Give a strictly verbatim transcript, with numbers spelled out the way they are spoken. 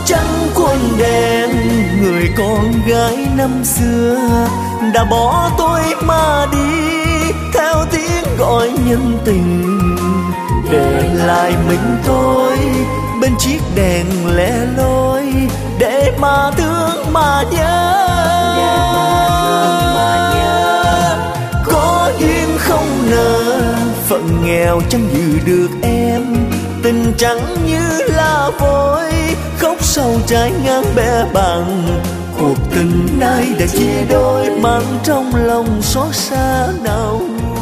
trắng quân đèn, người con gái năm xưa đã bỏ tôi mà đi theo tiếng gọi nhân tình, để lại mình tôi bên chiếc đèn lẻ loi để mà thương mà nhớ. Có duyên không nợ, phận nghèo chẳng giữ được em, tình chẳng như là vôi khóc sâu trái ngang bẽ bàng. Cuộc tình nay đã chia đôi, mang trong lòng xót xa nào.